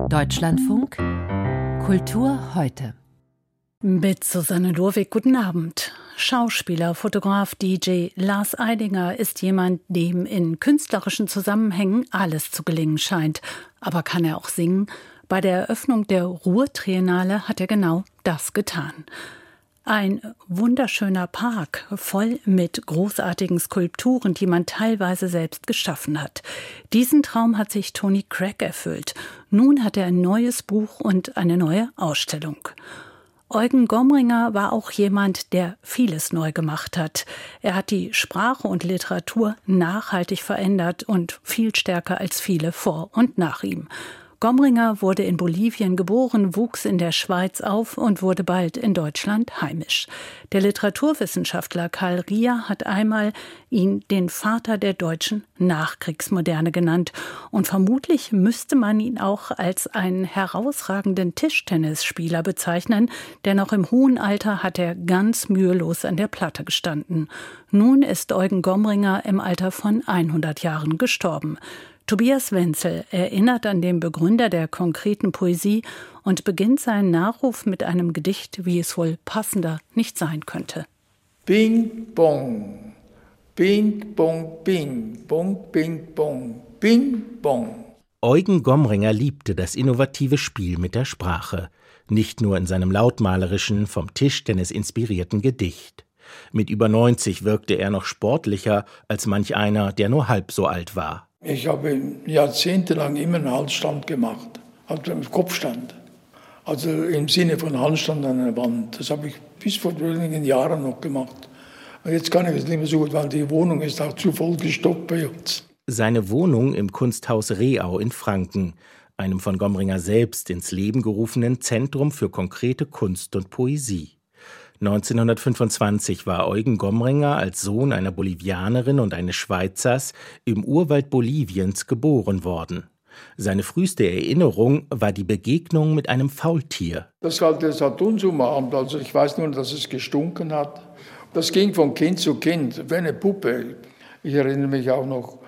Deutschlandfunk Kultur heute. Mit Susanne Lurwig, guten Abend. Schauspieler, Fotograf, DJ Lars Eidinger ist jemand, dem in künstlerischen Zusammenhängen alles zu gelingen scheint. Aber kann er auch singen? Bei der Eröffnung der Ruhr-Triennale hat er genau das getan. Ein wunderschöner Park, voll mit großartigen Skulpturen, die man teilweise selbst geschaffen hat. Diesen Traum hat sich Tony Craig erfüllt. Nun hat er ein neues Buch und eine neue Ausstellung. Eugen Gomringer war auch jemand, der vieles neu gemacht hat. Er hat die Sprache und Literatur nachhaltig verändert und viel stärker als viele vor und nach ihm. Gomringer wurde in Bolivien geboren, wuchs in der Schweiz auf und wurde bald in Deutschland heimisch. Der Literaturwissenschaftler Karl Rier hat einmal ihn den Vater der deutschen Nachkriegsmoderne genannt. Und vermutlich müsste man ihn auch als einen herausragenden Tischtennisspieler bezeichnen, denn noch im hohen Alter hat er ganz mühelos an der Platte gestanden. Nun ist Eugen Gomringer im Alter von 100 Jahren gestorben. Tobias Wenzel erinnert an den Begründer der konkreten Poesie und beginnt seinen Nachruf mit einem Gedicht, wie es wohl passender nicht sein könnte. Bing, bong, bing, bong, bing, bong, bing, bong, bing, bong. Eugen Gomringer liebte das innovative Spiel mit der Sprache, nicht nur in seinem lautmalerischen, vom Tischtennis inspirierten Gedicht. Mit über 90 wirkte er noch sportlicher als manch einer, der nur halb so alt war. Ich habe jahrzehntelang immer einen Handstand gemacht, also einen Kopfstand. Also im Sinne von Handstand an der Wand. Das habe ich bis vor wenigen Jahren noch gemacht. Und jetzt kann ich es nicht mehr so gut, weil die Wohnung ist auch zu voll gestoppt bei uns. Seine Wohnung im Kunsthaus Rehau in Franken, einem von Gomringer selbst ins Leben gerufenen Zentrum für konkrete Kunst und Poesie. 1925 war Eugen Gomringer als Sohn einer Bolivianerin und eines Schweizers im Urwald Boliviens geboren worden. Seine früheste Erinnerung war die Begegnung mit einem Faultier. Das war der Saturnsummerabend, also ich weiß nur, dass es gestunken hat. Das ging von Kind zu Kind, wie eine Puppe. Ich erinnere mich auch noch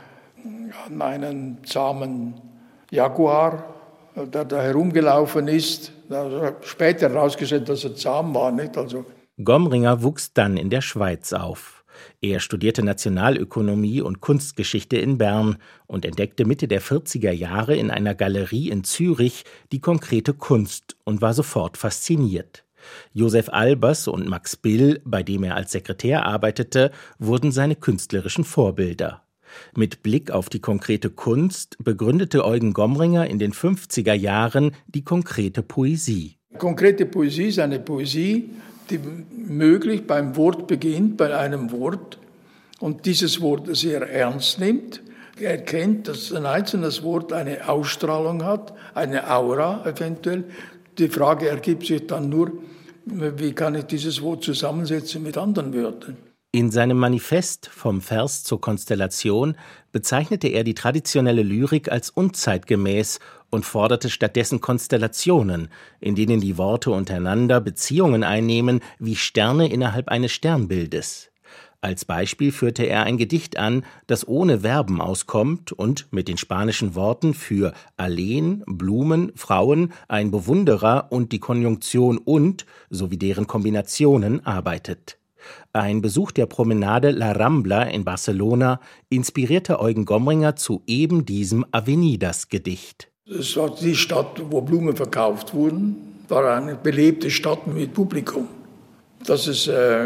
an einen zahmen Jaguar, der da herumgelaufen ist. Da hat später herausgestellt, dass er zahm war, nicht? Also Gomringer wuchs dann in der Schweiz auf. Er studierte Nationalökonomie und Kunstgeschichte in Bern und entdeckte Mitte der 40er Jahre in einer Galerie in Zürich die konkrete Kunst und war sofort fasziniert. Josef Albers und Max Bill, bei dem er als Sekretär arbeitete, wurden seine künstlerischen Vorbilder. Mit Blick auf die konkrete Kunst begründete Eugen Gomringer in den 50er Jahren die konkrete Poesie. Konkrete Poesie ist eine Poesie, die möglich beim Wort beginnt, bei einem Wort und dieses Wort sehr ernst nimmt. Er erkennt, dass ein einzelnes Wort eine Ausstrahlung hat, eine Aura eventuell. Die Frage ergibt sich dann nur, wie kann ich dieses Wort zusammensetzen mit anderen Wörtern. In seinem Manifest Vom Vers zur Konstellation bezeichnete er die traditionelle Lyrik als unzeitgemäß und forderte stattdessen Konstellationen, in denen die Worte untereinander Beziehungen einnehmen wie Sterne innerhalb eines Sternbildes. Als Beispiel führte er ein Gedicht an, das ohne Verben auskommt und mit den spanischen Worten für alleen, Blumen, Frauen, ein Bewunderer und die Konjunktion und sowie deren Kombinationen arbeitet. Ein Besuch der Promenade La Rambla in Barcelona inspirierte Eugen Gomringer zu eben diesem Avenidas-Gedicht. Es war die Stadt, wo Blumen verkauft wurden, war eine belebte Stadt mit Publikum. Dass es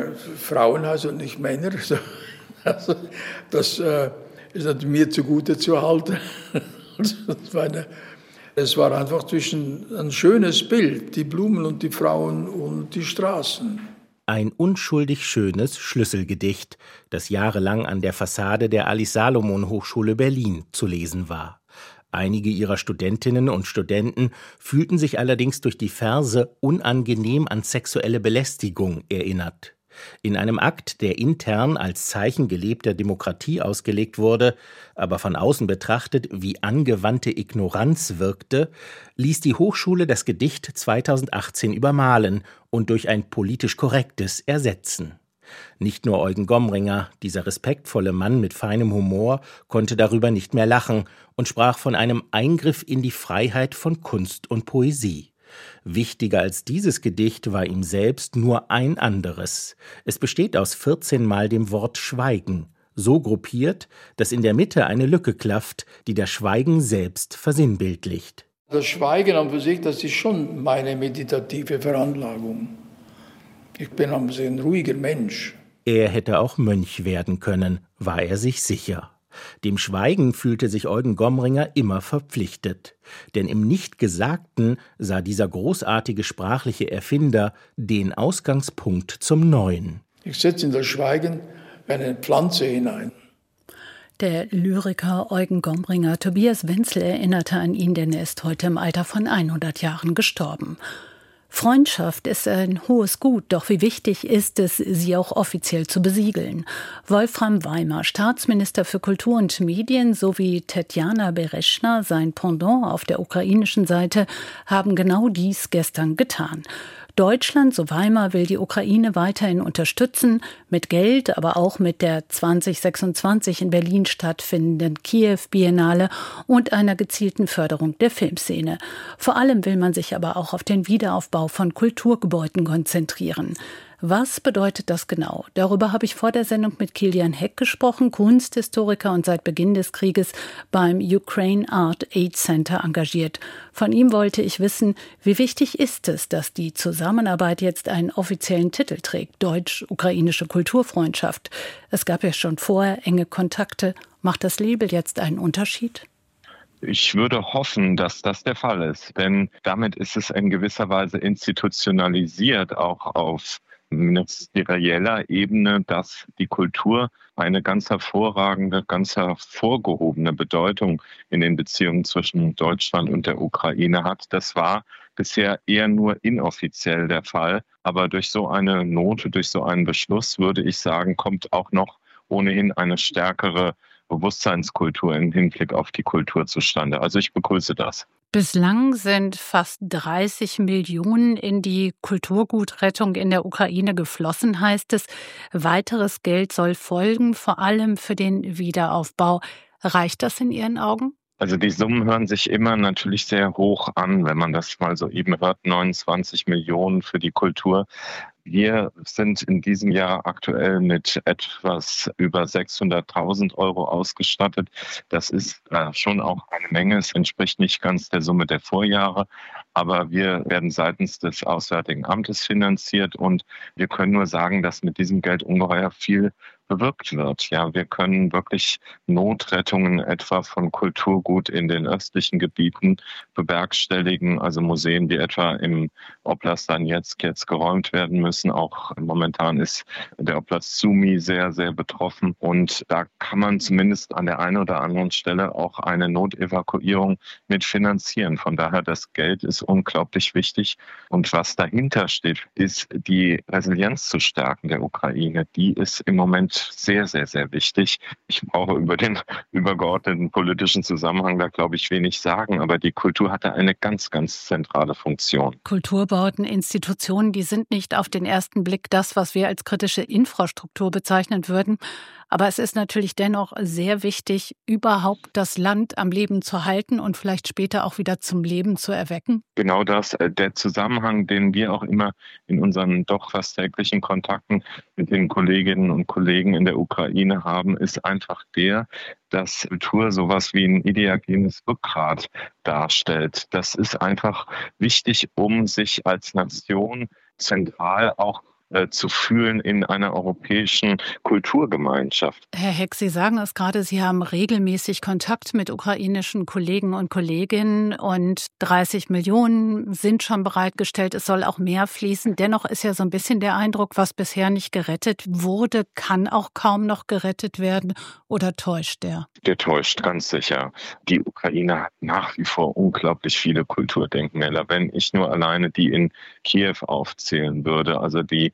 Frauen heißt und nicht Männer, also, das ist natürlich mir zugute zu halten. Es war einfach ein schönes Bild, die Blumen und die Frauen und die Straßen. Ein unschuldig schönes Schlüsselgedicht, das jahrelang an der Fassade der Alice-Salomon-Hochschule Berlin zu lesen war. Einige ihrer Studentinnen und Studenten fühlten sich allerdings durch die Verse unangenehm an sexuelle Belästigung erinnert. In einem Akt, der intern als Zeichen gelebter Demokratie ausgelegt wurde, aber von außen betrachtet wie angewandte Ignoranz wirkte, ließ die Hochschule das Gedicht 2018 übermalen und durch ein politisch korrektes ersetzen. Nicht nur Eugen Gomringer, dieser respektvolle Mann mit feinem Humor, konnte darüber nicht mehr lachen und sprach von einem Eingriff in die Freiheit von Kunst und Poesie. Wichtiger als dieses Gedicht war ihm selbst nur ein anderes. Es besteht aus 14 Mal dem Wort Schweigen, so gruppiert, dass in der Mitte eine Lücke klafft, die das Schweigen selbst versinnbildlicht. Das Schweigen an für sich, das ist schon meine meditative Veranlagung. Ich bin ein ruhiger Mensch. Er hätte auch Mönch werden können, war er sich sicher. Dem Schweigen fühlte sich Eugen Gomringer immer verpflichtet. Denn im Nichtgesagten sah dieser großartige sprachliche Erfinder den Ausgangspunkt zum Neuen. Ich setze in das Schweigen eine Pflanze hinein. Der Lyriker Eugen Gomringer, Tobias Wenzel, erinnerte an ihn, denn er ist heute im Alter von 100 Jahren gestorben. Freundschaft ist ein hohes Gut, doch wie wichtig ist es, sie auch offiziell zu besiegeln. Wolfram Weimer, Staatsminister für Kultur und Medien, sowie Tetjana Bereschna, sein Pendant auf der ukrainischen Seite, haben genau dies gestern getan. Deutschland, so Weimer, will die Ukraine weiterhin unterstützen, mit Geld, aber auch mit der 2026 in Berlin stattfindenden Kiew-Biennale und einer gezielten Förderung der Filmszene. Vor allem will man sich aber auch auf den Wiederaufbau von Kulturgebäuden konzentrieren. Was bedeutet das genau? Darüber habe ich vor der Sendung mit Kilian Heck gesprochen, Kunsthistoriker und seit Beginn des Krieges beim Ukraine Art Aid Center engagiert. Von ihm wollte ich wissen, wie wichtig ist es, dass die Zusammenarbeit jetzt einen offiziellen Titel trägt, deutsch-ukrainische Kulturfreundschaft. Es gab ja schon vorher enge Kontakte. Macht das Label jetzt einen Unterschied? Ich würde hoffen, dass das der Fall ist, denn damit ist es in gewisser Weise institutionalisiert, auch auf ministerieller Ebene, dass die Kultur eine ganz hervorragende, ganz hervorgehobene Bedeutung in den Beziehungen zwischen Deutschland und der Ukraine hat. Das war bisher eher nur inoffiziell der Fall, aber durch so eine Note, durch so einen Beschluss, würde ich sagen, kommt auch noch ohnehin eine stärkere Bewusstseinskultur im Hinblick auf die Kultur zustande. Also ich begrüße das. Bislang sind fast 30 Millionen in die Kulturgutrettung in der Ukraine geflossen, heißt es. Weiteres Geld soll folgen, vor allem für den Wiederaufbau. Reicht das in Ihren Augen? Also die Summen hören sich immer natürlich sehr hoch an, wenn man das mal so eben hört, 29 Millionen für die Kultur. Wir sind in diesem Jahr aktuell mit etwas über 600.000 Euro ausgestattet. Das ist schon auch eine Menge. Es entspricht nicht ganz der Summe der Vorjahre. Aber wir werden seitens des Auswärtigen Amtes finanziert und wir können nur sagen, dass mit diesem Geld ungeheuer viel bewirkt wird. Ja, wir können wirklich Notrettungen etwa von Kulturgut in den östlichen Gebieten bewerkstelligen, also Museen, die etwa im Oblast Donezk jetzt geräumt werden müssen. Auch momentan ist der Oblast Sumy sehr, sehr betroffen und da kann man zumindest an der einen oder anderen Stelle auch eine Notevakuierung mit finanzieren. Von daher, das Geld ist unglaublich wichtig und was dahinter steht, ist die Resilienz zu stärken der Ukraine. Die ist im Moment sehr, sehr, sehr wichtig. Ich brauche über den übergeordneten politischen Zusammenhang da, glaube ich, wenig sagen, aber die Kultur hatte eine ganz, ganz zentrale Funktion. Kulturbauten, Institutionen, die sind nicht auf den ersten Blick das, was wir als kritische Infrastruktur bezeichnen würden. Aber es ist natürlich dennoch sehr wichtig, überhaupt das Land am Leben zu halten und vielleicht später auch wieder zum Leben zu erwecken. Genau das, der Zusammenhang, den wir auch immer in unseren doch fast täglichen Kontakten mit den Kolleginnen und Kollegen in der Ukraine haben, ist einfach der, dass Kultur sowas wie ein ideogenes Rückgrat darstellt. Das ist einfach wichtig, um sich als Nation zentral auch zu fühlen in einer europäischen Kulturgemeinschaft. Herr Heck, Sie sagen es gerade, Sie haben regelmäßig Kontakt mit ukrainischen Kollegen und Kolleginnen und 30 Millionen sind schon bereitgestellt. Es soll auch mehr fließen. Dennoch ist ja so ein bisschen der Eindruck, was bisher nicht gerettet wurde, kann auch kaum noch gerettet werden. Oder täuscht der? Der täuscht, ganz sicher. Die Ukraine hat nach wie vor unglaublich viele Kulturdenkmäler. Wenn ich nur alleine die in Kiew aufzählen würde, also die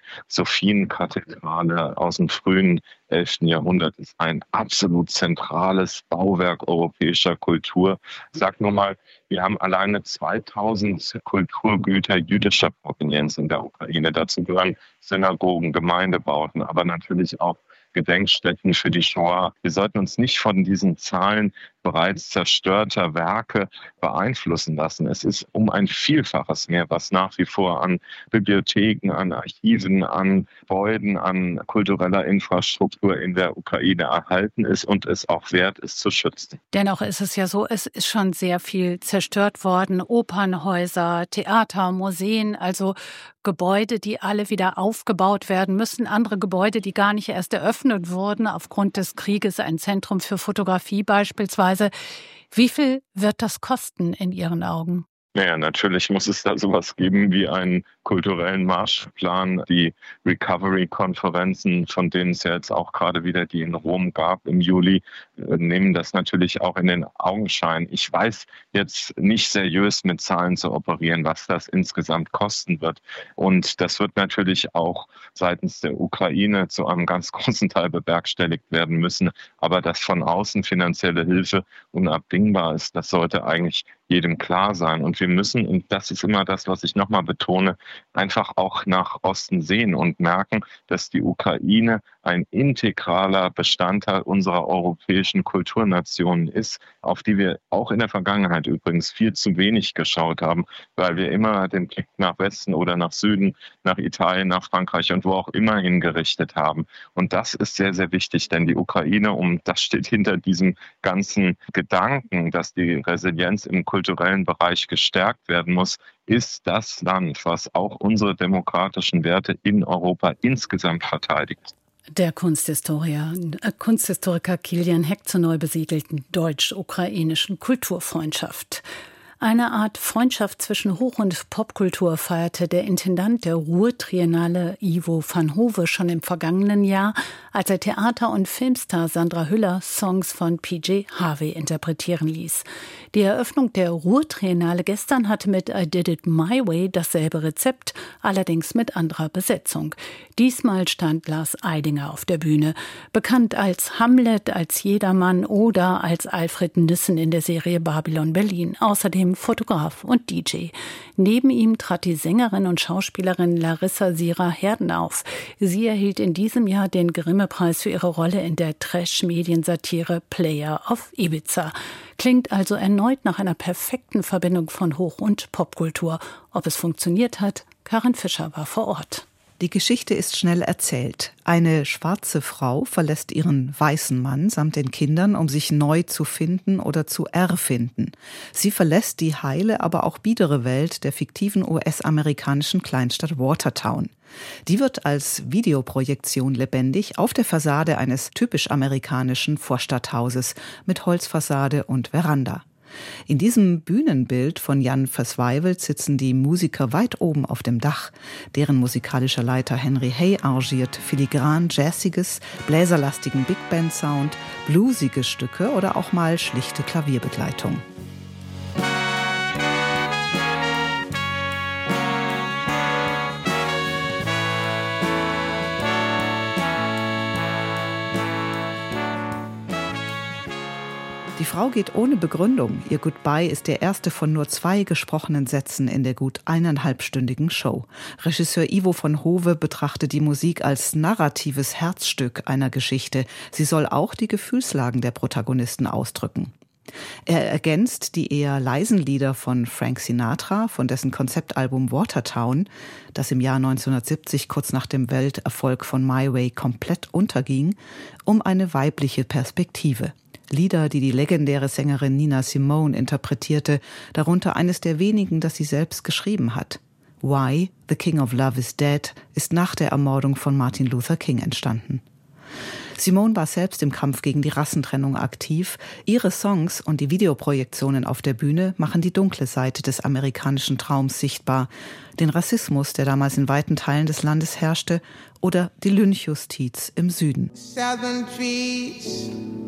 Sophienkathedrale aus dem frühen 11. Jahrhundert ist ein absolut zentrales Bauwerk europäischer Kultur. Ich sag nur mal, wir haben alleine 2000 Kulturgüter jüdischer Provenienz in der Ukraine. Dazu gehören Synagogen, Gemeindebauten, aber natürlich auch Gedenkstätten für die Shoah. Wir sollten uns nicht von diesen Zahlen bereits zerstörter Werke beeinflussen lassen. Es ist um ein Vielfaches mehr, was nach wie vor an Bibliotheken, an Archiven, an Gebäuden, an kultureller Infrastruktur in der Ukraine erhalten ist und es auch wert ist zu schützen. Dennoch ist es ja so, es ist schon sehr viel zerstört worden. Opernhäuser, Theater, Museen, also Gebäude, die alle wieder aufgebaut werden müssen. Andere Gebäude, die gar nicht erst eröffnet wurden aufgrund des Krieges, ein Zentrum für Fotografie beispielsweise. Wie viel wird das kosten in Ihren Augen? Naja, natürlich muss es da sowas geben wie einen kulturellen Marshallplan. Die Recovery-Konferenzen, von denen es ja jetzt auch gerade wieder die in Rom gab im Juli, nehmen das natürlich auch in den Augenschein. Ich weiß jetzt nicht seriös mit Zahlen zu operieren, was das insgesamt kosten wird. Und das wird natürlich auch seitens der Ukraine zu einem ganz großen Teil bewerkstelligt werden müssen. Aber dass von außen finanzielle Hilfe unabdingbar ist, das sollte eigentlich jedem klar sein. Und wir müssen, und das ist immer das, was ich nochmal betone, einfach auch nach Osten sehen und merken, dass die Ukraine ein integraler Bestandteil unserer europäischen Kulturnation ist, auf die wir auch in der Vergangenheit übrigens viel zu wenig geschaut haben, weil wir immer den Blick nach Westen oder nach Süden, nach Italien, nach Frankreich und wo auch immer hingerichtet haben. Und das ist sehr, sehr wichtig, denn die Ukraine, das steht hinter diesem ganzen Gedanken, dass die Resilienz im kulturellen Bereich gestärkt werden muss, ist das Land, was auch unsere demokratischen Werte in Europa insgesamt verteidigt. Der Kunsthistoriker Kilian Heck zur neu besiedelten deutsch-ukrainischen Kulturfreundschaft. Eine Art Freundschaft zwischen Hoch- und Popkultur feierte der Intendant der Ruhr-Triennale Ivo van Hove schon im vergangenen Jahr, als er Theater- und Filmstar Sandra Hüller Songs von PJ Harvey interpretieren ließ. Die Eröffnung der Ruhr-Triennale gestern hatte mit I Did It My Way dasselbe Rezept, allerdings mit anderer Besetzung. Diesmal stand Lars Eidinger auf der Bühne, bekannt als Hamlet, als Jedermann oder als Alfred Nissen in der Serie Babylon Berlin. Außerdem Fotograf und DJ. Neben ihm trat die Sängerin und Schauspielerin Larissa Sira-Herden auf. Sie erhielt in diesem Jahr den Grimme-Preis für ihre Rolle in der Trash-Mediensatire Player of Ibiza. Klingt also erneut nach einer perfekten Verbindung von Hoch- und Popkultur. Ob es funktioniert hat? Karin Fischer war vor Ort. Die Geschichte ist schnell erzählt. Eine schwarze Frau verlässt ihren weißen Mann samt den Kindern, um sich neu zu finden oder zu erfinden. Sie verlässt die heile, aber auch biedere Welt der fiktiven US-amerikanischen Kleinstadt Watertown. Die wird als Videoprojektion lebendig auf der Fassade eines typisch amerikanischen Vorstadthauses mit Holzfassade und Veranda. In diesem Bühnenbild von Jan Versweivelt sitzen die Musiker weit oben auf dem Dach. Deren musikalischer Leiter Henry Hay arrangiert filigran jazziges, bläserlastigen Big Band Sound, bluesige Stücke oder auch mal schlichte Klavierbegleitung. Die Frau geht ohne Begründung. Ihr Goodbye ist der erste von nur 2 gesprochenen Sätzen in der gut 1,5-stündigen Show. Regisseur Ivo van Hove betrachtet die Musik als narratives Herzstück einer Geschichte. Sie soll auch die Gefühlslagen der Protagonisten ausdrücken. Er ergänzt die eher leisen Lieder von Frank Sinatra, von dessen Konzeptalbum Watertown, das im Jahr 1970 kurz nach dem Welterfolg von My Way komplett unterging, um eine weibliche Perspektive. Lieder, die die legendäre Sängerin Nina Simone interpretierte, darunter eines der wenigen, das sie selbst geschrieben hat. Why, The King of Love is Dead, ist nach der Ermordung von Martin Luther King entstanden. Simone war selbst im Kampf gegen die Rassentrennung aktiv. Ihre Songs und die Videoprojektionen auf der Bühne machen die dunkle Seite des amerikanischen Traums sichtbar. Den Rassismus, der damals in weiten Teilen des Landes herrschte, oder die Lynchjustiz im Süden. Southern trees,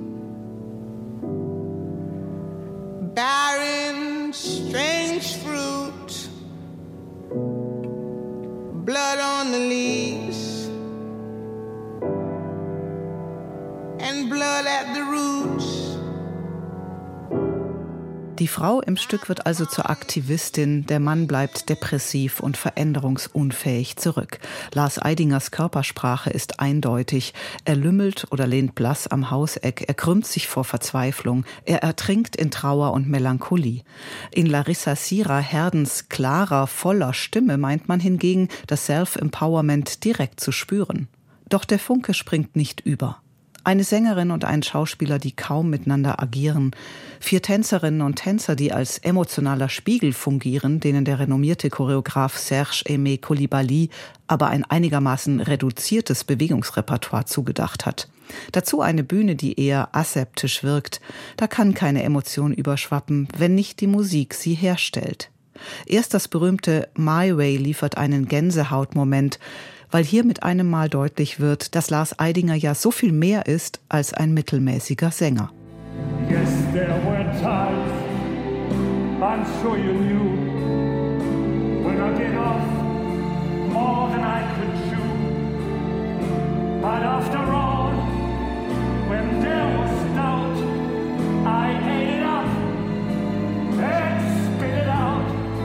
barren, strange fruit, blood on the leaves. Die Frau im Stück wird also zur Aktivistin, der Mann bleibt depressiv und veränderungsunfähig zurück. Lars Eidingers Körpersprache ist eindeutig. Er lümmelt oder lehnt blass am Hauseck, er krümmt sich vor Verzweiflung, er ertrinkt in Trauer und Melancholie. In Larissa Sira Herdens klarer, voller Stimme meint man hingegen, das Self-Empowerment direkt zu spüren. Doch der Funke springt nicht über. Eine Sängerin und ein Schauspieler, die kaum miteinander agieren. 4 Tänzerinnen und Tänzer, die als emotionaler Spiegel fungieren, denen der renommierte Choreograf Serge-Aimé Coulibaly aber ein einigermaßen reduziertes Bewegungsrepertoire zugedacht hat. Dazu eine Bühne, die eher aseptisch wirkt. Da kann keine Emotion überschwappen, wenn nicht die Musik sie herstellt. Erst das berühmte My Way liefert einen Gänsehautmoment, weil hier mit einem Mal deutlich wird, dass Lars Eidinger ja so viel mehr ist als ein mittelmäßiger Sänger. Yes, there were times, I'm sure you knew, when I bit off more than I could chew. But after all, when there was doubt, I ate it up and spit it out.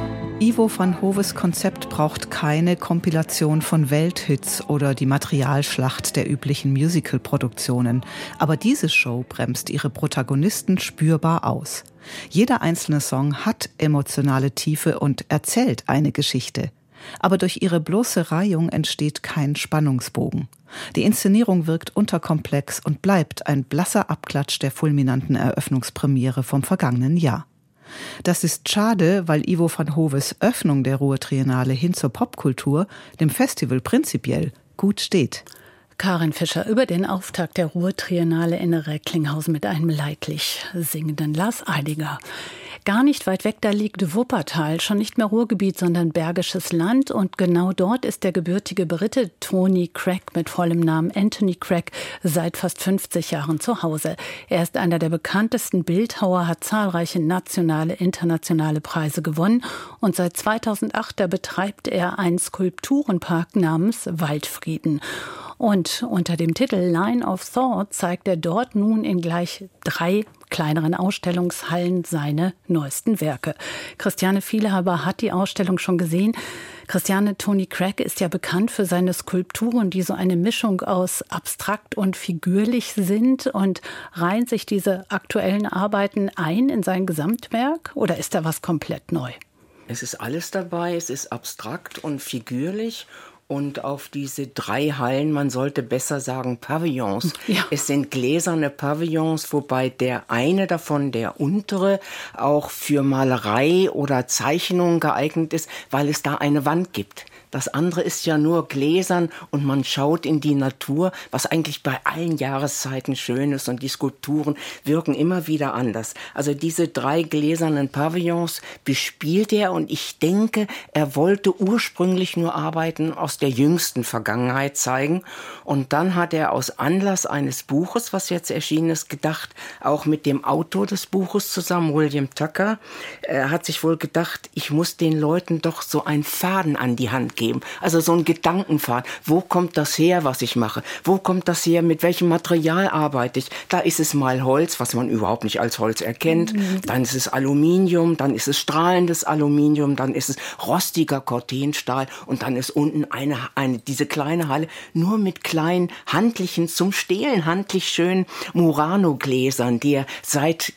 Ivo van Hoves Konzept braucht keine Kompilation von Welthits oder die Materialschlacht der üblichen Musical-Produktionen. Aber diese Show bremst ihre Protagonisten spürbar aus. Jeder einzelne Song hat emotionale Tiefe und erzählt eine Geschichte. Aber durch ihre bloße Reihung entsteht kein Spannungsbogen. Die Inszenierung wirkt unterkomplex und bleibt ein blasser Abklatsch der fulminanten Eröffnungspremiere vom vergangenen Jahr. Das ist schade, weil Ivo van Hoves Öffnung der Ruhr-Triennale hin zur Popkultur dem Festival prinzipiell gut steht. Karin Fischer über den Auftakt der Ruhr-Triennale in Recklinghausen mit einem leidlich singenden Lars Eidinger. Gar nicht weit weg, da liegt Wuppertal, schon nicht mehr Ruhrgebiet, sondern Bergisches Land. Und genau dort ist der gebürtige Brite Tony Craig mit vollem Namen Anthony Craig seit fast 50 Jahren zu Hause. Er ist einer der bekanntesten Bildhauer, hat zahlreiche nationale, internationale Preise gewonnen. Und seit 2008 betreibt er einen Skulpturenpark namens Waldfrieden. Und unter dem Titel Line of Thought zeigt er dort nun in gleich 3 kleineren Ausstellungshallen seine neuesten Werke. Christiane Vielhaber hat die Ausstellung schon gesehen. Christiane, Tony Craig ist ja bekannt für seine Skulpturen, die so eine Mischung aus abstrakt und figürlich sind. Und reihen sich diese aktuellen Arbeiten ein in sein Gesamtwerk oder ist da was komplett neu? Es ist alles dabei, es ist abstrakt und figürlich. Und auf diese 3 Hallen, man sollte besser sagen Pavillons. Ja. Es sind gläserne Pavillons, wobei der eine davon, der untere, auch für Malerei oder Zeichnung geeignet ist, weil es da eine Wand gibt. Das andere ist ja nur gläsern und man schaut in die Natur, was eigentlich bei allen Jahreszeiten schön ist und die Skulpturen wirken immer wieder anders. Also diese 3 gläsernen Pavillons bespielt er und ich denke, er wollte ursprünglich nur Arbeiten aus der jüngsten Vergangenheit zeigen und dann hat er aus Anlass eines Buches, was jetzt erschienen ist, gedacht, auch mit dem Autor des Buches zusammen, William Tucker, er hat sich wohl gedacht, ich muss den Leuten doch so einen Faden an die Hand geben. Also so ein Gedankenfaden. Wo kommt das her, was ich mache? Wo kommt das her? Mit welchem Material arbeite ich? Da ist es mal Holz, was man überhaupt nicht als Holz erkennt. Dann ist es Aluminium, dann ist es strahlendes Aluminium, dann ist es rostiger Cortenstahl und dann ist unten diese kleine Halle nur mit kleinen handlichen, zum Stehlen handlich schönen Murano-Gläsern, die er seit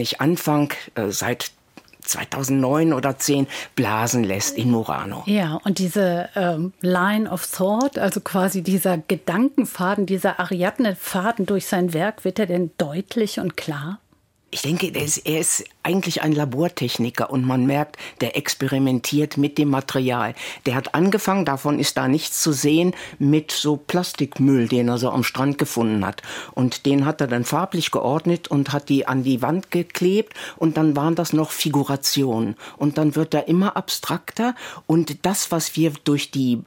2009 oder 10 blasen lässt in Murano. Ja, und diese Line of Thought, also quasi dieser Gedankenfaden, dieser Ariadne-Faden durch sein Werk, wird er denn deutlich und klar? Ich denke, er ist eigentlich ein Labortechniker und man merkt, der experimentiert mit dem Material. Der hat angefangen, davon ist da nichts zu sehen, mit so Plastikmüll, den er so am Strand gefunden hat. Und den hat er dann farblich geordnet und hat die an die Wand geklebt und dann waren das noch Figurationen. Und dann wird er immer abstrakter und das, was wir durch die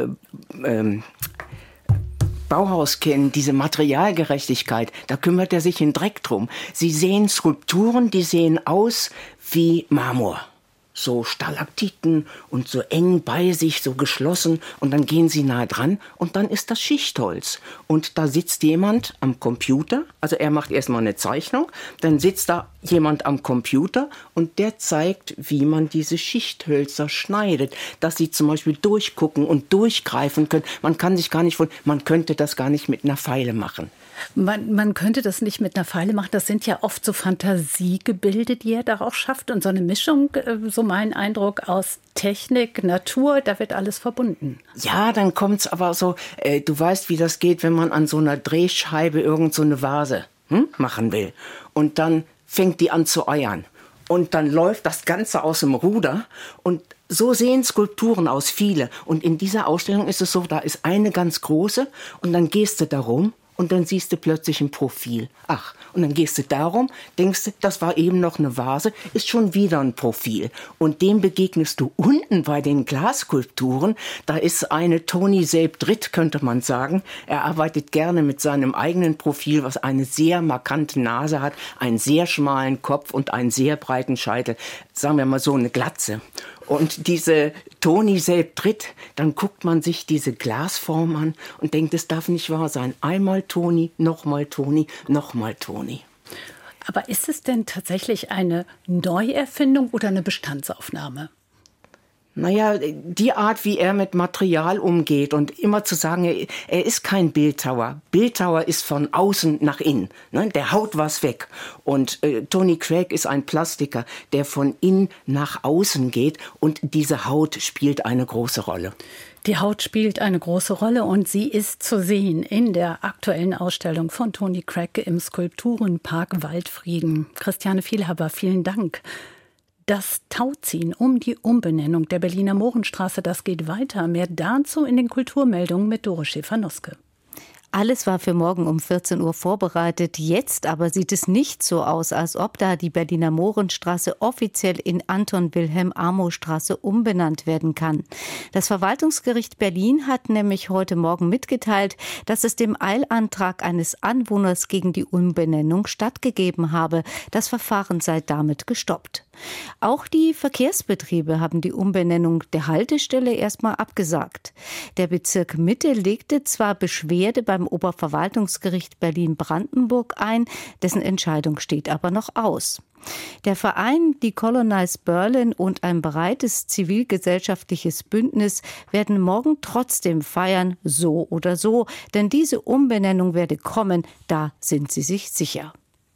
Bauhaus kennen, diese Materialgerechtigkeit, da kümmert er sich in Dreck drum. Sie sehen Skulpturen, die sehen aus wie Marmor. So Stalaktiten und so eng bei sich, so geschlossen und dann gehen sie nah dran und dann ist das Schichtholz. Und da sitzt jemand am Computer, also er macht erstmal eine Zeichnung, dann sitzt da jemand am Computer und der zeigt, wie man diese Schichthölzer schneidet, dass sie zum Beispiel durchgucken und durchgreifen können. Man kann sich gar nicht man könnte das gar nicht mit einer Feile machen. Man könnte das nicht mit einer Feile machen. Das sind ja oft so Fantasiegebilde, die er daraus schafft. Und so eine Mischung, so mein Eindruck, aus Technik, Natur, da wird alles verbunden. Ja, dann kommt's aber so, du weißt, wie das geht, wenn man an so einer Drehscheibe irgend so eine Vase machen will. Und dann fängt die an zu eiern. Und dann läuft das Ganze aus dem Ruder. Und so sehen Skulpturen aus, viele. Und in dieser Ausstellung ist es so, da ist eine ganz große und dann gehst du da rum. Und dann siehst du plötzlich ein Profil. Ach, und dann gehst du darum, denkst du, das war eben noch eine Vase, ist schon wieder ein Profil. Und dem begegnest du unten bei den Glasskulpturen. Da ist eine Tony Seib-Dritt, könnte man sagen. Er arbeitet gerne mit seinem eigenen Profil, was eine sehr markante Nase hat, einen sehr schmalen Kopf und einen sehr breiten Scheitel. Sagen wir mal so, eine Glatze. Und diese Tony Seib-Dritt, dann guckt man sich diese Glasform an und denkt, es darf nicht wahr sein. Einmal Tony, nochmal Tony, nochmal Tony. Aber ist es denn tatsächlich eine Neuerfindung oder eine Bestandsaufnahme? Naja, die Art, wie er mit Material umgeht und immer zu sagen, er ist kein Bildhauer. Bildhauer ist von außen nach innen. Ne? Der haut was weg. Und Tony Craig ist ein Plastiker, der von innen nach außen geht. Und diese Haut spielt eine große Rolle. Die Haut spielt eine große Rolle und sie ist zu sehen in der aktuellen Ausstellung von Tony Craig im Skulpturenpark Waldfrieden. Christiane Vielhaber, vielen Dank. Das Tauziehen um die Umbenennung der Berliner Mohrenstraße, das geht weiter. Mehr dazu in den Kulturmeldungen mit Dore Schäfer-Noske. Alles war für morgen um 14 Uhr vorbereitet. Jetzt aber sieht es nicht so aus, als ob da die Berliner Mohrenstraße offiziell in Anton-Wilhelm-Amo-Straße umbenannt werden kann. Das Verwaltungsgericht Berlin hat nämlich heute Morgen mitgeteilt, dass es dem Eilantrag eines Anwohners gegen die Umbenennung stattgegeben habe. Das Verfahren sei damit gestoppt. Auch die Verkehrsbetriebe haben die Umbenennung der Haltestelle erstmal abgesagt. Der Bezirk Mitte legte zwar Beschwerde beim Oberverwaltungsgericht Berlin-Brandenburg ein, dessen Entscheidung steht aber noch aus. Der Verein Decolonize Berlin und ein breites zivilgesellschaftliches Bündnis werden morgen trotzdem feiern, so oder so, denn diese Umbenennung werde kommen, da sind sie sich sicher.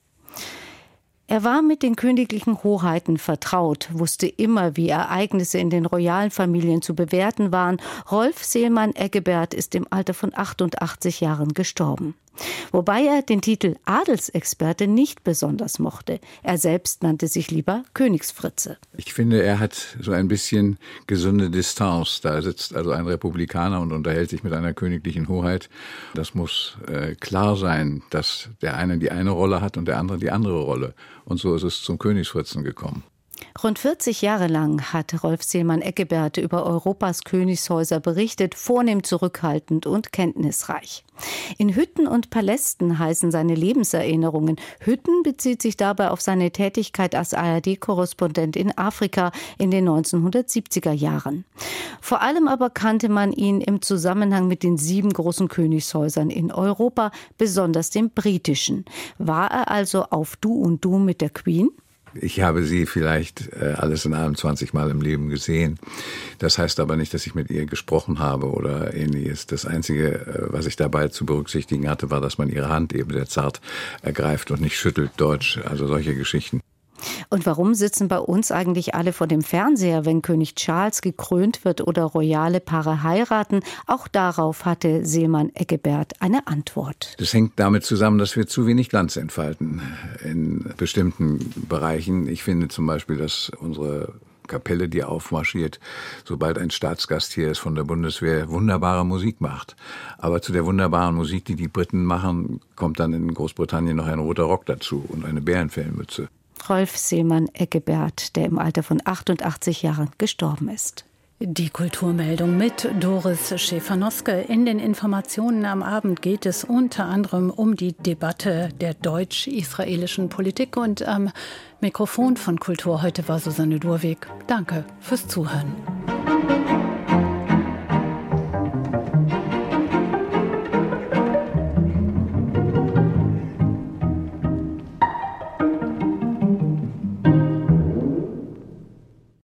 Er war mit den königlichen Hoheiten vertraut, wusste immer, wie Ereignisse in den royalen Familien zu bewerten waren. Rolf Seelmann-Eggebert ist im Alter von 88 Jahren gestorben. Wobei er den Titel Adelsexperte nicht besonders mochte. Er selbst nannte sich lieber Königsfritze. Ich finde, er hat so ein bisschen gesunde Distanz. Da sitzt also ein Republikaner und unterhält sich mit einer königlichen Hoheit. Das muss klar sein, dass der eine die eine Rolle hat und der andere die andere Rolle. Und so ist es zum Königsfritzen gekommen. Rund 40 Jahre lang hat Rolf Seelmann-Eggebert über Europas Königshäuser berichtet, vornehm zurückhaltend und kenntnisreich. In Hütten und Palästen heißen seine Lebenserinnerungen. Hütten bezieht sich dabei auf seine Tätigkeit als ARD-Korrespondent in Afrika in den 1970er Jahren. Vor allem aber kannte man ihn im Zusammenhang mit den 7 großen Königshäusern in Europa, besonders dem britischen. War er also auf Du und Du mit der Queen? Ich habe sie vielleicht alles in allem 20 Mal im Leben gesehen. Das heißt aber nicht, dass ich mit ihr gesprochen habe oder ähnliches. Das Einzige, was ich dabei zu berücksichtigen hatte, war, dass man ihre Hand eben sehr zart ergreift und nicht schüttelt, deutsch, also solche Geschichten. Und warum sitzen bei uns eigentlich alle vor dem Fernseher, wenn König Charles gekrönt wird oder royale Paare heiraten? Auch darauf hatte Seelmann-Eggebert eine Antwort. Das hängt damit zusammen, dass wir zu wenig Glanz entfalten in bestimmten Bereichen. Ich finde zum Beispiel, dass unsere Kapelle, die aufmarschiert, sobald ein Staatsgast hier ist von der Bundeswehr, wunderbare Musik macht. Aber zu der wunderbaren Musik, die die Briten machen, kommt dann in Großbritannien noch ein roter Rock dazu und eine Bärenfellmütze. Rolf Seelmann-Eggebert, der im Alter von 88 Jahren gestorben ist. Die Kulturmeldung mit Doris Schäfer-Noske. In den Informationen am Abend geht es unter anderem um die Debatte der deutsch-israelischen Politik. Und am Mikrofon von Kultur heute war Susanne Durweg. Danke fürs Zuhören.